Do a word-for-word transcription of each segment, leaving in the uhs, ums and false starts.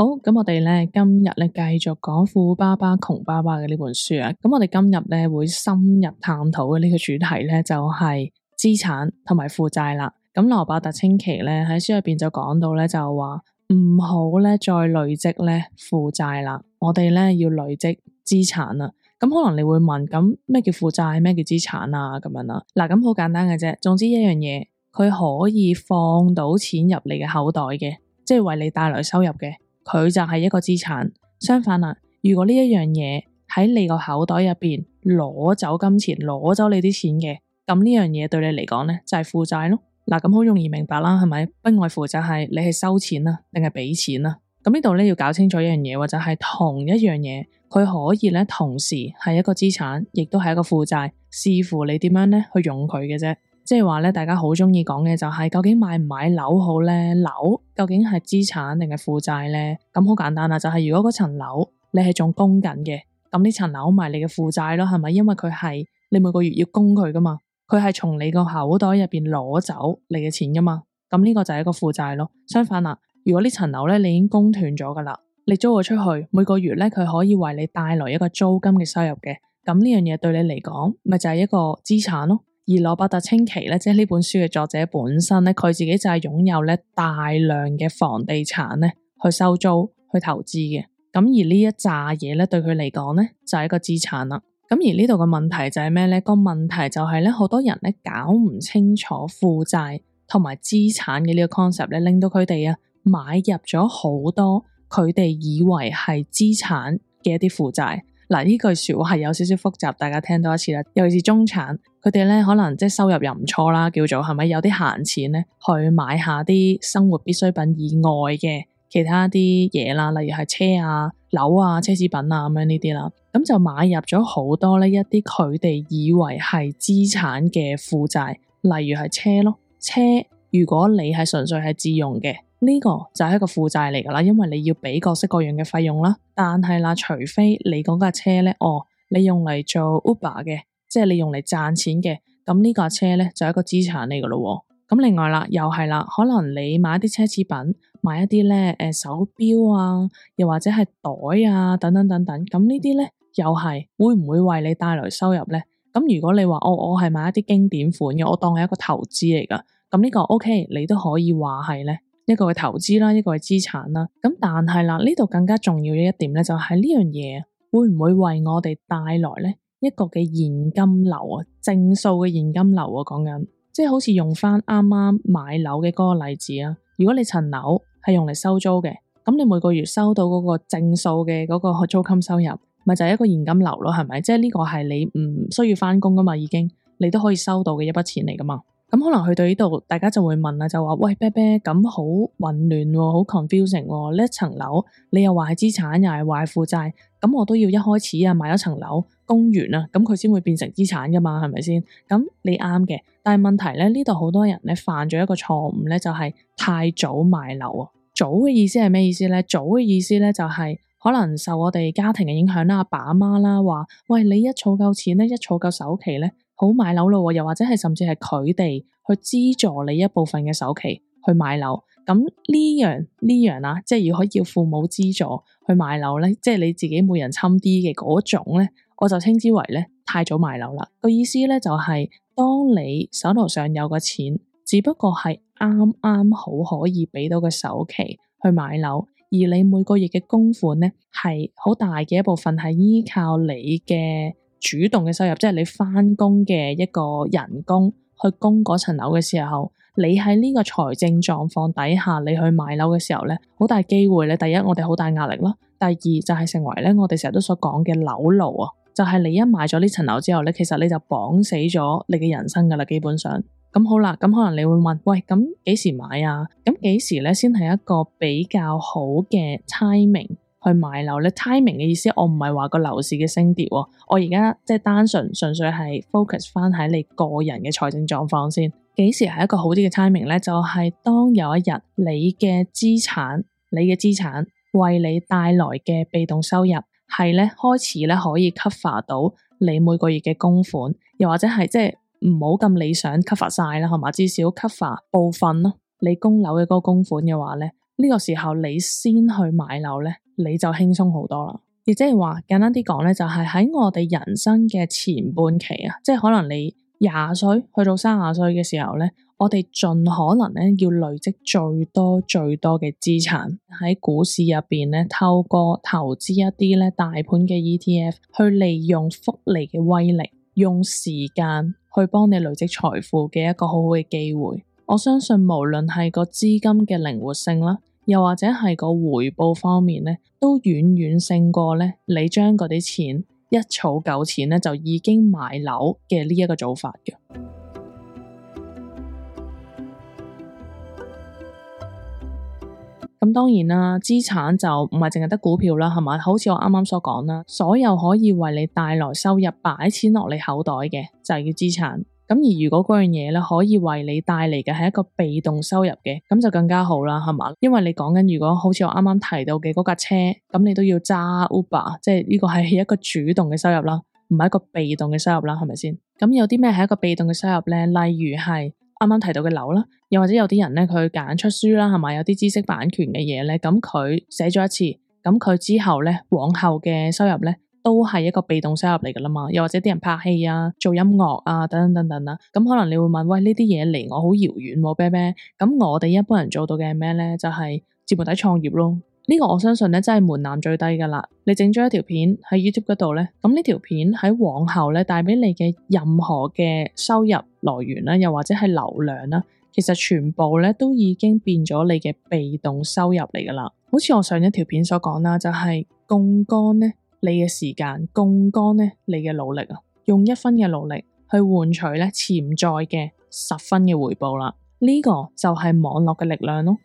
好，咁我哋咧今日咧繼續講富爸爸窮爸爸嘅呢本書啊。咁我哋今日咧會深入探討嘅呢個主題咧就係資產同埋負債啦。咁羅伯特清崎咧喺書入邊就講到咧就話唔好咧再累積咧負債啦，我哋咧要累積資產啦。咁可能你會問，咁咩叫負債，咩叫資產啊？咁樣啦，嗱，咁好簡單嘅啫。總之一樣嘢，佢可以放到錢入你嘅口袋嘅，即係為你帶來收入嘅，佢就係一個資產。相反啦，如果呢一樣嘢喺你個口袋入邊攞走金錢，攞走你啲錢嘅，咁呢樣嘢對你嚟講咧就係負債咯。嗱，咁好容易明白啦，係咪？不外乎就係你係收錢啊，定係俾錢啊？咁呢度咧要搞清楚一樣嘢，或者係同一樣嘢，佢可以咧同時係一個資產，亦都係一個負債，視乎你點樣咧去用佢嘅啫。即係話咧，大家好中意講嘅就係究竟買唔買樓好咧？樓究竟係資產定係負債咧？咁好簡單啦，就係如果嗰層樓你係仲供緊嘅，咁呢層樓咪你嘅負債咯，係咪？因為佢係你每個月要供佢噶嘛，佢係從你個口袋入邊攞走你嘅錢噶嘛，咁呢個就係一個負債咯。相反啦，如果呢層樓咧你已經供斷咗噶啦，你租咗出去，每個月咧佢可以為你帶來一個租金嘅收入嘅，咁呢樣嘢對你嚟講咪就係一個資產咯。而羅伯特清崎咧，即係呢本書嘅作者本身咧，佢自己就係擁有咧大量嘅房地產咧去收租去投資嘅，咁而呢一紮嘢咧對佢嚟講咧就係一個資產啦。咁而呢度嘅問題就係咩咧？個問題就係咧，好多人咧搞唔清楚負債同埋資產嘅呢個 concept 咧，令到佢哋啊買入咗好多佢哋以為係資產嘅一啲負債。嗱，呢句說話係有少少複雜，大家聽多一次啦。尤其是中產，佢哋咧可能即係收入又唔錯啦，叫做係咪有啲閒錢咧去買下啲生活必需品以外嘅其他啲嘢啦，例如係車啊、樓啊、奢侈品啊咁樣呢啲啦，咁就買入咗好多呢一啲佢哋以為係資產嘅負債，例如係車咯。車如果你係純粹係自用嘅，呢個就係一個負債嚟噶啦，因為你要俾各式各樣嘅費用啦。但係啦，除非你嗰架車咧，哦，你用嚟做 Uber 嘅，即係你用嚟賺錢嘅，咁呢架車咧就係一個資產嚟噶咯。咁另外啦，又係啦，可能你買一啲奢侈品，買一啲咧誒手錶啊，又或者係袋啊，等等等等，咁呢啲咧又係會唔會為你帶來收入咧？咁如果你話哦，我係買一啲經典款嘅，我當係一個投資嚟噶，咁呢個 OK，你都可以話係咧一個係投資啦，一個係資產啦。咁但係啦，呢度更加重要嘅一點咧，就係呢樣嘢會唔會為我哋帶來咧一個嘅現金流啊，正數嘅現金流啊，講緊即係好似用翻啱啱買樓嘅嗰個例子啊。如果你層樓係用嚟收租嘅，咁你每個月收到嗰個正數嘅嗰個租金收入，咪就係一個現金流咯，係咪？即係呢個係你唔需要翻工噶嘛，已經你都可以收到嘅一筆錢嚟噶嘛。咁可能去到呢度，大家就會問啦，就話喂，啤啤咁好混亂喎，好 confusing 喎，呢一層樓你又話係資產，又係話係負債，咁我都要一開始啊買咗層樓供完啊，咁佢先會變成資產噶嘛，係咪先？咁你啱嘅，但係問題咧，呢度好多人咧犯咗一個錯誤咧，就係太早買樓啊。早嘅意思係咩意思咧？早嘅意思咧就係可能受我哋家庭嘅影響啦，阿爸阿媽啦話，喂，你一儲夠錢咧，一儲夠首期咧，好買樓咯，又或者係甚至係佢哋去資助你一部分嘅首期去買樓。咁呢樣呢樣啊，即係如果要父母資助去買樓咧，即係你自己每人侵啲嘅嗰種咧，我就稱之為咧太早買樓啦。個意思咧就係，當你手頭上有個錢，只不過係啱啱好可以俾到個首期去買樓，而你每個月嘅供款咧係好大嘅一部分係依靠你嘅主動嘅收入，即係你返工嘅一個人工去供嗰層樓嘅時候，你喺呢個財政狀況底下，你去買樓嘅時候咧，好大機會咧。第一，我哋好大壓力啦；第二就係成為咧我哋成日都所講嘅樓奴啊，就係你一買咗呢層樓之後咧，其實你就綁死咗你嘅人生噶啦，基本上。咁好啦，咁可能你會問，喂，咁幾時買啊？咁幾時咧先係一個比較好嘅 timing 去買樓咧？timing 嘅意思，我唔係話個樓市嘅升跌，我而家即係單純純粹係 focus 翻喺你個人嘅財政狀況先。幾時係一個好啲嘅 timing 咧？就係當有一日你嘅資產，你嘅資產為你帶來嘅被動收入係咧開始咧可以 cover 到你每個月嘅供款，又或者係即係唔好咁理想 cover 晒啦，係嘛？至少 cover 部分咯，你供樓嘅嗰個供款嘅話咧， 呢個時候你先去買樓咧，你就輕鬆好多啦。亦即係話簡單啲講咧，就係喺我哋人生嘅前半期啊，即係可能你廿歲去到三十歲嘅時候咧，我哋盡可能咧要累積最多最多嘅資產喺股市入邊咧，透過投資一啲咧大盤嘅 E T F 去利用複利嘅威力，用時間去幫你累積財富嘅一個好好嘅機會。我相信無論係個資金嘅靈活性啦，又或者係個回報方面咧，都遠遠勝過咧你將嗰啲錢一儲夠錢咧就已經買樓嘅呢一個做法嘅。咁當然啦，資產就唔係淨係得股票啦，係咪？好似我啱啱所講啦，所有可以為你帶來收入、擺錢落你口袋嘅就係叫資產。咁而如果嗰樣嘢咧可以為你帶嚟嘅係一個被動收入嘅，咁就更加好啦，係嘛？因為你講緊如果好似我啱啱提到嘅嗰架車，咁你都要揸 Uber， 即係呢個係一個主動嘅收入啦，唔係一個被動嘅收入啦，係咪先？咁有啲咩係一個被動嘅收入咧？例如係啱啱提到嘅樓啦，又或者有啲人咧佢揀出書啦，係咪？有啲知識版權嘅嘢咧，咁佢寫咗一次，咁佢之後咧往後嘅收入咧，都係一個被動收入嚟噶啦嘛，又或者啲人拍戲啊、做音樂啊等等等等啦，咁可能你會問，喂，呢啲嘢離我好遙遠喎，啤啤，咁我哋一般人做到嘅係咩咧？就係自媒體創業咯。呢個我相信咧真係門檻最低噶啦。你整咗一條片喺 YouTube 嗰度咧，咁呢條片喺往後咧帶俾你嘅任何嘅收入來源啦，又或者係流量啦，其實全部咧都已經變咗你嘅被動收入嚟噶啦。好似我上一條片所講啦，就係槓桿咧。你嘅時間槓桿咧，你嘅努力啊，用一分嘅努力去換取咧潛在嘅十分嘅回報啦。呢個就係網絡嘅力量咯。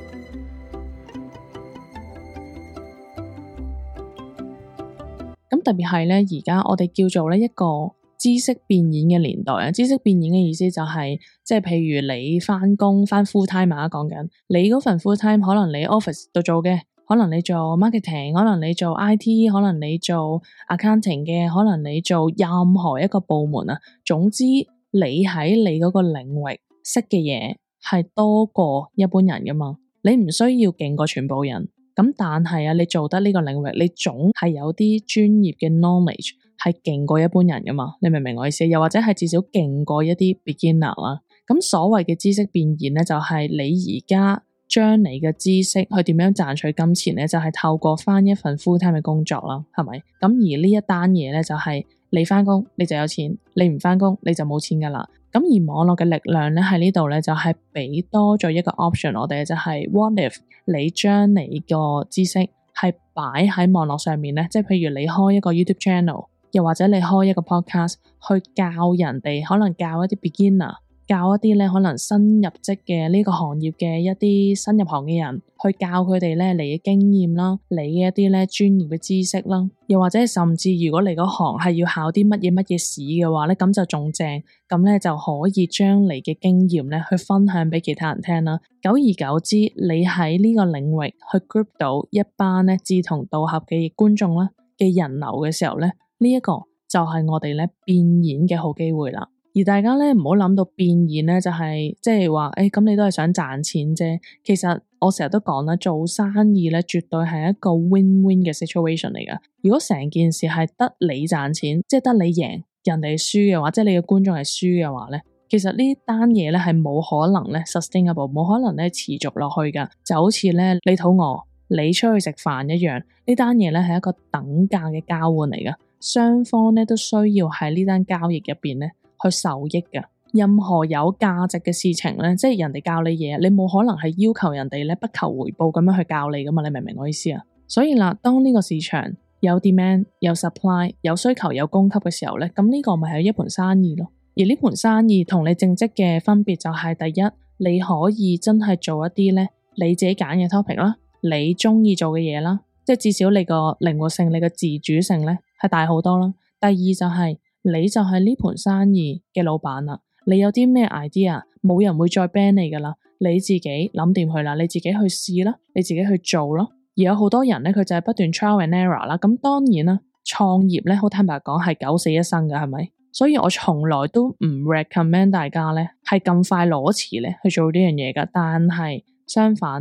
咁特別係咧，而家我哋叫做咧一個知識變現嘅年代啊。知識變現嘅意思就係，即係譬如你翻工翻 full time 啊，講緊你嗰份 full time 可能你 office 度做嘅。可能你做 marketing， 可能你做 I T， 可能你做 accounting 嘅，可能你做任何一個部門啊。總之，你喺你嗰個領域識嘅嘢係多過一般人噶嘛。你唔需要勁過全部人，咁但係啊，你做得呢個領域，你總係有啲專業嘅 knowledge 係勁過一般人噶嘛。你明唔明我意思？又或者係至少勁過一啲 beginner 啦。咁所謂嘅知識變現咧，就係你而家將你嘅知識去點樣賺取金錢咧，就係、是、透過翻一份 full time 嘅工作啦，係咪？咁而呢一單嘢咧，就係、是、你翻工你就有錢，你唔翻工你就冇錢噶啦。咁而網絡嘅力量咧喺呢度咧，就係、是、俾多咗一個 option 我哋，就係、是、what if 你將你個知識係擺喺網絡上面咧，即係譬如你開一個 YouTube channel， 又或者你開一個 podcast 去教人哋，可能教一啲 beginner。教一啲咧可能新入職嘅呢個行業嘅一啲新入行嘅人，去教佢哋咧你嘅經驗啦，你嘅一啲咧專業嘅知識啦，又或者甚至如果你嗰行係要考啲乜嘢乜嘢試嘅話咧，咁就仲正，咁咧就可以將你嘅經驗咧去分享俾其他人聽啦。久而久之，你喺呢個領域去 group 到一班咧志同道合嘅觀眾啦嘅人流嘅時候咧，呢一個就係我哋咧變現嘅好機會啦。而大家咧唔好諗到變現咧，就係即係話，誒咁你都係想賺錢啫。其實我成日都講啦，做生意咧絕對係一個 win-win 嘅 situation 嚟噶。如果成件事係得你賺錢，即係得你贏，人哋輸嘅話，即係你嘅觀眾係輸嘅話咧，其實呢單嘢咧係冇可能咧 sustainable， 冇可能咧持續落去噶。就好似咧你肚餓，你出去食飯一樣，呢單嘢咧係一個等價嘅交換嚟噶，雙方咧都需要喺呢單交易入邊咧去受益嘅。任何有價值嘅事情咧，即係人哋教你嘢，你冇可能係要求人哋咧不求回報咁樣去教你噶嘛？你明唔明我意思啊？所以啦，當呢個市場有 demand、有 supply、有需求、有供給嘅時候咧，咁呢個咪係一盤生意咯。而呢盤生意同你正職嘅分別就係，第一，你可以真係做一啲咧你自己揀嘅 topic 啦，你中意做嘅嘢啦，即係至少你個靈活性、你個自主性咧係大好多啦。第二就係，你就係呢盤生意嘅老闆啦。你有啲咩 idea， 冇人會再 ban 你噶啦，你自己諗掂佢啦，你自己去試啦，你自己去做咯。而有好多人咧，佢就係不斷 trial and error 啦。咁當然啦，創業咧，好坦白講係九死一生噶，係咪？所以我從來都唔 recommend 大家咧係咁快裸辭咧去做呢樣嘢噶。但係相反啦，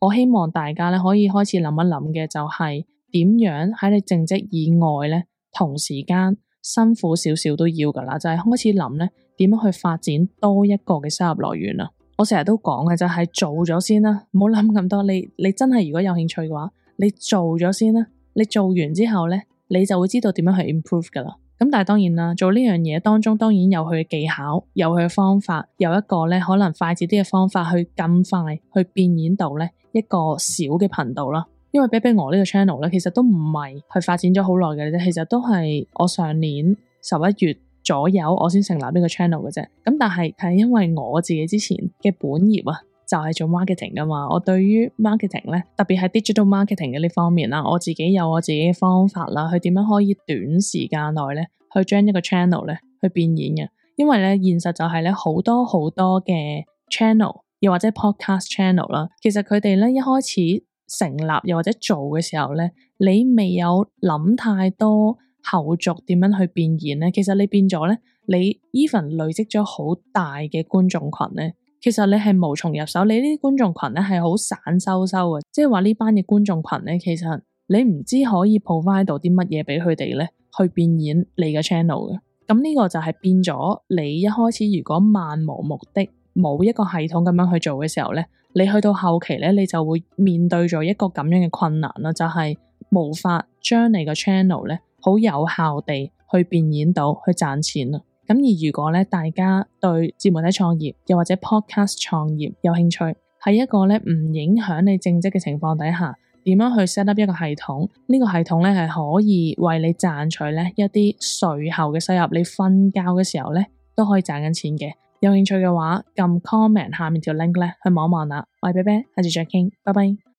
我希望大家咧可以開始諗一諗嘅就係點樣喺你正職以外咧，同時間辛苦少少都要噶啦，就係開始諗咧點樣去發展多一個嘅收入來源啊！我成日都講嘅就係做咗先啦，唔好諗咁多。你你真係如果有興趣嘅話，你做咗先啦。你做完之後咧，你就會知道點樣去 improve 噶啦。咁但係當然啦，做呢樣嘢當中當然有佢嘅技巧，有佢嘅方法，有一個咧可能快捷啲嘅方法去更快去變現到咧一個小嘅頻道啦。因為比比我呢個 channel 咧，其實都唔係去發展咗好耐嘅啫，其實都係我上年十一月左右我先成立呢個 channel 嘅啫。咁但係係因為我自己之前嘅本業啊，就係做 marketing 噶嘛，我對於 marketing 咧，特別係 digital marketing 嘅呢方面啦，我自己有我自己嘅方法啦，去點樣可以短時間內咧，去將一個 channel 咧去變現嘅。因為咧現實就係咧好多好多嘅 channel，又或者 podcast channel 啦，其實佢哋咧一開始成立又或者做嘅時候咧，你未有諗太多後續點樣去變現咧，其實你變咗咧，你 even 累積咗好大嘅觀眾群咧，其實你係無從入手。你呢啲觀眾群咧係好散收收嘅，即係話呢班嘅觀眾群咧，其實你唔知可以 provide 到啲乜嘢俾佢哋咧，去變現你嘅 channel 嘅。咁呢個就係變咗你一開始如果漫無目的，冇一個系統咁樣去做嘅時候咧，你去到後期咧，你就會面對咗一個咁樣嘅困難啦，就係無法將你個 channel 咧好有效地去變現到去賺錢啦。咁而如果咧大家對自媒體創業又或者 podcast 創業有興趣，喺一個咧唔影響你正職嘅情況底下，點樣去 set up 一個系統？呢個系統咧係可以為你賺取咧一啲稅後嘅收入，你瞓覺嘅時候咧都可以賺緊錢嘅。有興趣嘅話，撳 comment 下面條 link 咧去望一望啦。我係啤啤，下次再傾，拜拜。